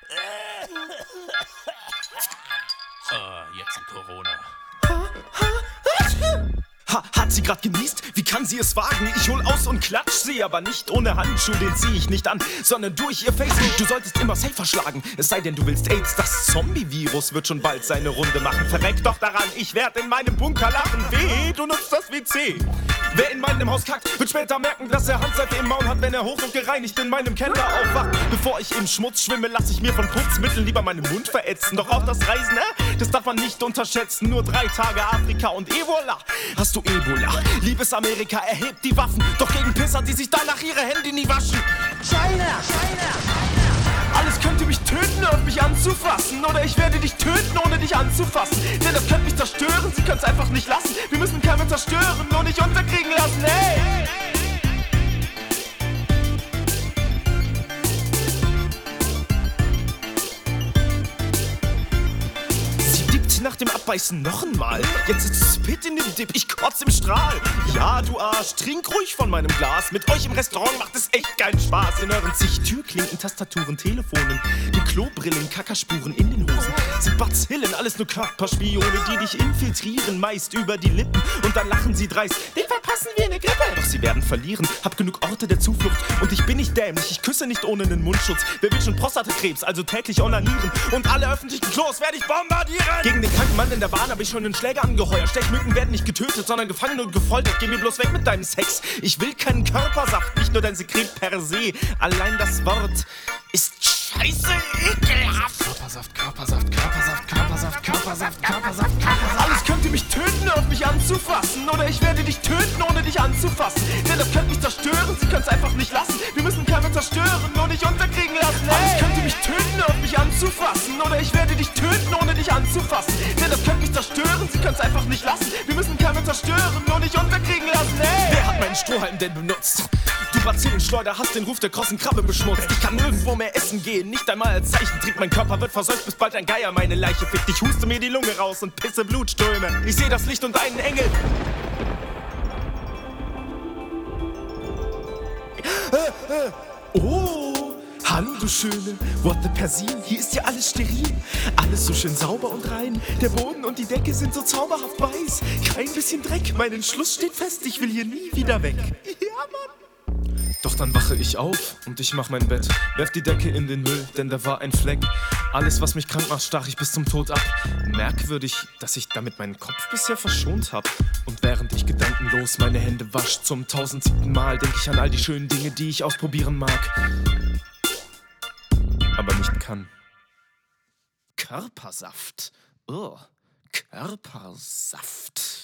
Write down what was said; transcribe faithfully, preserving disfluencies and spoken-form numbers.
Ah, jetzt ein Corona. Ha, hat sie grad genießt? Wie kann sie es wagen? Ich hol aus und klatsch sie, aber nicht ohne Handschuh, den zieh ich nicht an, sondern durch ihr Face. Du solltest immer safer schlagen, es sei denn du willst AIDS. Das Zombie-Virus wird schon bald seine Runde machen. Verreck doch daran, ich werd in meinem Bunker lachen. Weh, du nutzt das W C. Wer in meinem Haus kackt, wird später merken, dass er Handseife im Maul hat, wenn er hoch und gereinigt in meinem Keller aufwacht. Bevor ich im Schmutz schwimme, lass ich mir von Putzmitteln lieber meinen Mund verätzen. Doch auch das Reisen, äh, das darf man nicht unterschätzen. Nur drei Tage Afrika und et voilà, hast du Ebola. Liebes Amerika, erhebt die Waffen, doch gegen Pisser, die sich danach ihre Hände nie waschen. China, China. Alles könnte mich töten, auf mich anzufassen. Oder ich werde dich töten, ohne dich anzufassen. Denn das könnte mich zerstören, sie können es einfach nicht lassen. Wir müssen Keime zerstören, nur nicht unterkriegen lassen, hey! Nach dem Abbeißen noch einmal. Jetzt ist Spit in dem Dip, ich kotz im Strahl. Ja, du Arsch, trink ruhig von meinem Glas. Mit euch im Restaurant macht es echt keinen Spaß. In euren zig Türklinken, Tastaturen, Telefonen, die Klobrillen, Kackerspuren in den Hosen sind Bazillen, alles nur Körperspione, die dich infiltrieren, meist über die Lippen. Und dann lachen sie dreist, den verpassen wir eine Grippe. Doch sie werden verlieren, hab genug Orte der Zuflucht. Und ich bin nicht dämlich, ich küsse nicht ohne einen Mundschutz. Wer will schon Prostatakrebs, also täglich onanieren? Und alle öffentlichen Klos werde ich bombardieren. Gegen den kranken Mann in der Bahn hab ich schon einen Schläger angeheuert. Stechmücken werden nicht getötet, sondern gefangen und gefoltert. Geh mir bloß weg mit deinem Sex. Ich will keinen Körpersaft, nicht nur dein Sekret per se. Allein das Wort ist scheiße ekelhaft. Körpersaft, Körpersaft, Körpersaft, Körpersaft, Körpersaft, Körpersaft, Körpersaft. Alles könnte mich töten, auf mich anzufassen. Oder ich werde dich töten, ohne dich anzufassen. Denn das könnte mich zerstören, sie können es einfach nicht lassen. Wir müssen Keime zerstören, nur nicht unterkriegen lassen. Hey. Alles könnte mich töten, auf mich anzufassen. Oder ich werde dich töten, ohne dich anzufassen. Denn das könnte mich zerstören, sie können es einfach nicht lassen. Wir müssen Keime zerstören, nur nicht unterkriegen lassen. Hey. Wer hat meinen Strohhalm denn benutzt? Du Bazillenschleuder hast den Ruf der krossen Krabbe beschmutzt. Ich kann nirgendwo mehr essen gehen, nicht einmal als Zeichentrick. Mein Körper wird verseucht, bis bald ein Geier meine Leiche fickt. Ich huste mir die Lunge raus und pisse Blutströme. Ich sehe das Licht und einen Engel. Äh, äh. Oh, hallo du Schöne, what the Persil, hier ist ja alles steril. Alles so schön sauber und rein, der Boden und die Decke sind so zauberhaft weiß. Kein bisschen Dreck, mein Entschluss steht fest, ich will hier nie wieder weg. Ja, Mann. Doch dann wache ich auf und ich mach mein Bett. Werf die Decke in den Müll, denn da war ein Fleck. Alles, was mich krank macht, stach ich bis zum Tod ab. Merkwürdig, dass ich damit meinen Kopf bisher verschont hab. Und während ich gedankenlos meine Hände wasch, zum tausendsiebten Mal denk ich an all die schönen Dinge, die ich ausprobieren mag. Aber nicht kann. Körpersaft. Oh, Körpersaft.